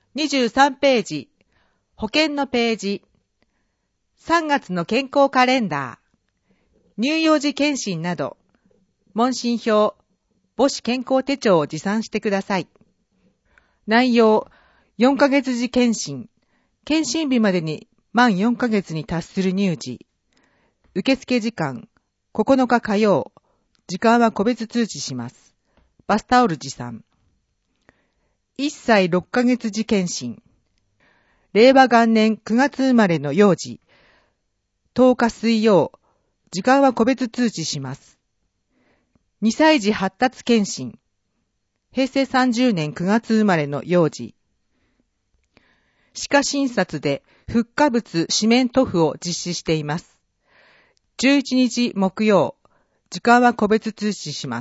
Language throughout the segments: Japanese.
23ページ、保険のページ、3月の健康カレンダー、乳幼児健診など、問診票、母子健康手帳を持参してください。内容、4ヶ月時健診、健診日までに満4ヶ月に達する乳児、受付時間、9日火曜、時間は個別通知します。バスタオル持参。1歳6ヶ月時健診、令和元年9月生まれの幼児、10日水曜、時間は個別通知します。2歳児発達健診、平成30年9月生まれの幼児、歯科診察でフッ化物四面塗布を実施しています。11日木曜、時間は個別通知します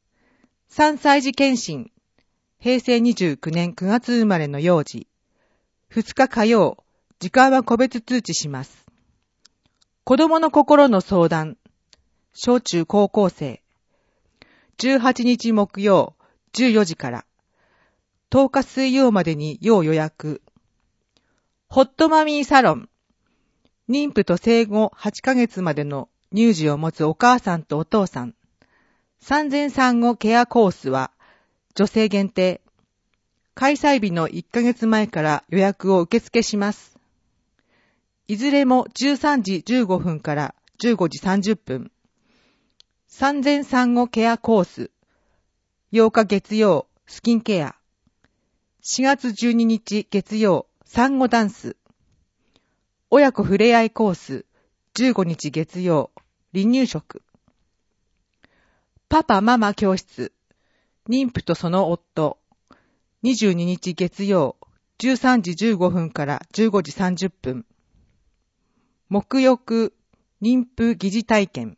。3歳児健診、平成29年9月生まれの幼児、2日火曜、時間は個別通知します。子供の心の相談、小中高校生、18日木曜、14時から、10日水曜までに要予約。ホットマミーサロン、妊婦と生後8ヶ月までの乳児を持つお母さんとお父さん、産前産後ケアコースは、女性限定。開催日の1ヶ月前から予約を受付します。いずれも13時15分から15時30分。産前産後ケアコース。8日月曜、スキンケア。4月12日月曜、産後ダンス。親子ふれあいコース。15日月曜、離乳食。パパママ教室。妊婦とその夫。22日月曜、13時15分から15時30分。沐浴、妊婦疑似体験。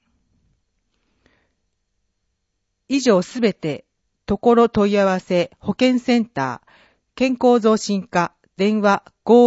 以上すべて、ところ問い合わせ保健センター、健康増進課、電話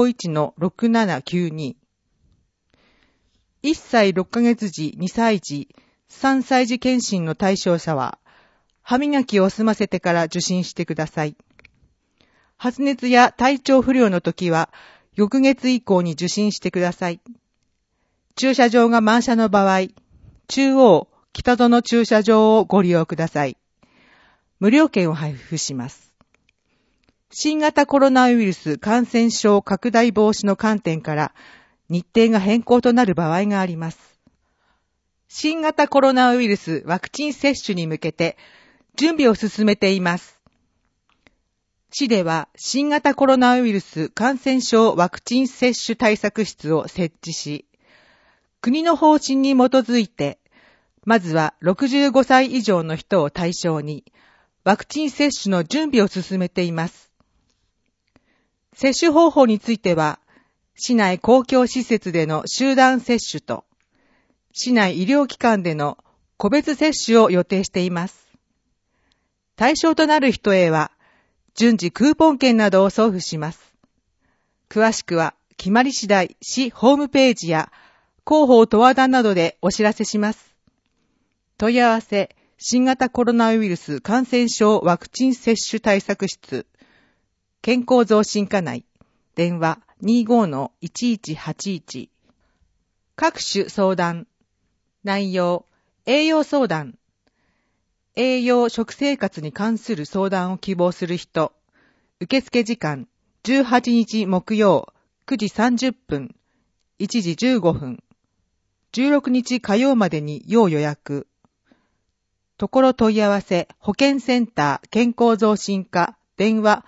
51-6792。1歳6ヶ月時、2歳児、3歳児検診の対象者は、歯磨きを済ませてから受診してください。発熱や体調不良の時は、翌月以降に受診してください。駐車場が満車の場合、中央、北戸の駐車場をご利用ください。無料券を配布します。新型コロナウイルス感染症拡大防止の観点から、日程が変更となる場合があります。新型コロナウイルスワクチン接種に向けて、準備を進めています。市では新型コロナウイルス感染症ワクチン接種対策室を設置し、国の方針に基づいて、まずは65歳以上の人を対象に、ワクチン接種の準備を進めています。接種方法については、市内公共施設での集団接種と、市内医療機関での個別接種を予定しています。対象となる人へは、順次クーポン券などを送付します。詳しくは、決まり次第、市ホームページや、広報十和田などでお知らせします。問い合わせ、新型コロナウイルス感染症ワクチン接種対策室、健康増進課内、電話 25-1181。各種相談、内容、栄養相談、栄養食生活に関する相談を希望する人、受付時間、18日木曜、9時30分、1時15分、16日火曜までに要予約。ところ問い合わせ、保健センター健康増進課、電話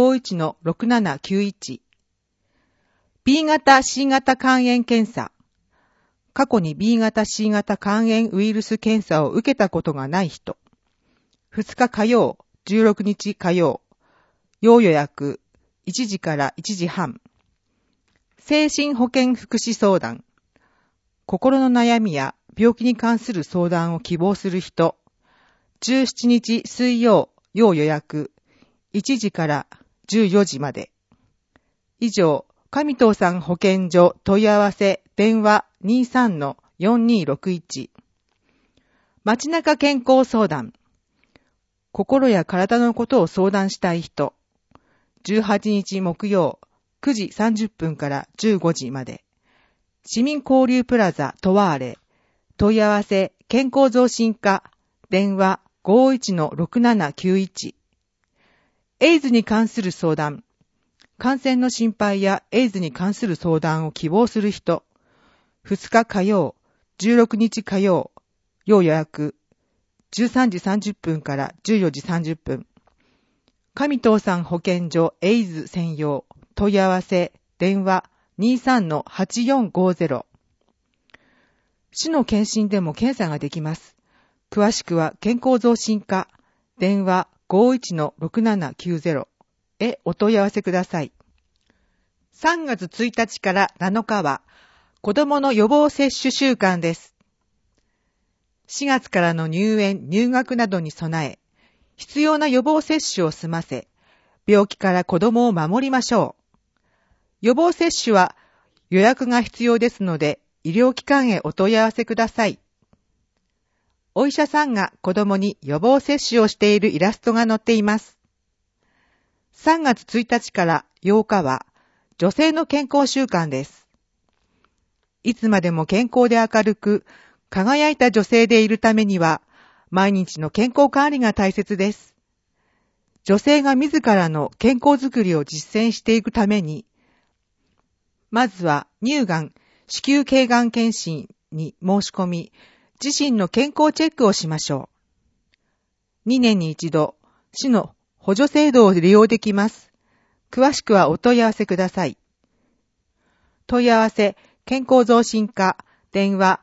51-6791。B 型 C 型肝炎検査。過去に B 型 C 型肝炎ウイルス検査を受けたことがない人。2日火曜、16日火曜。要予約、1時から1時半。精神保健福祉相談。心の悩みや病気に関する相談を希望する人。17日水曜、要予約。1時から14時まで。以上、上藤さん保健所問い合わせ電話 23-4261。街中健康相談。心や体のことを相談したい人。 18日木曜9時30分から15時まで。市民交流プラザトワーレ。問い合わせ健康増進課。電話 51-6791。エイズに関する相談。感染の心配やエイズに関する相談を希望する人。2日火曜、16日火曜。要予約。13時30分から14時30分。上藤さん保健所エイズ専用。問い合わせ電話 23-8450。市の検診でも検査ができます。詳しくは健康増進課電話 51-6790 へお問い合わせください。3月1日から7日は子どもの予防接種週間です。4月からの入園・入学などに備え、必要な予防接種を済ませ、病気から子どもを守りましょう。予防接種は予約が必要ですので、医療機関へお問い合わせください。お医者さんが子どもに予防接種をしているイラストが載っています。3月1日から8日は女性の健康週間です。いつまでも健康で明るく、輝いた女性でいるためには、毎日の健康管理が大切です。女性が自らの健康づくりを実践していくために、まずは乳がん、子宮頸がん検診に申し込み、自身の健康チェックをしましょう。2年に一度、市の補助制度を利用できます。詳しくはお問い合わせください。問い合わせ、健康増進課、電話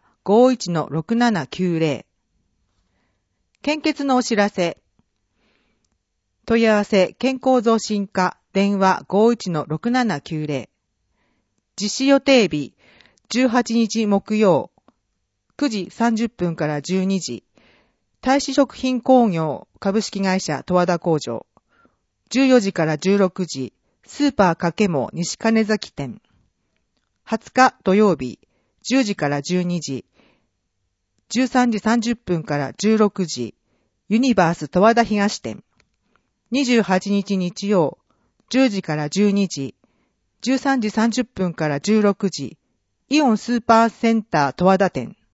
51-6790。献血のお知らせ。問い合わせ、健康増進課、電話 51-6790。実施予定日、18日木曜、9時30分から12時。大使食品工業株式会社十和田工場。14時から16時、スーパーかけも西金崎店。20日土曜日、10時から12時。13時30分から16時、ユニバース十和田東店。28日日曜、10時から12時、13時30分から16時、イオンスーパーセンター十和田店。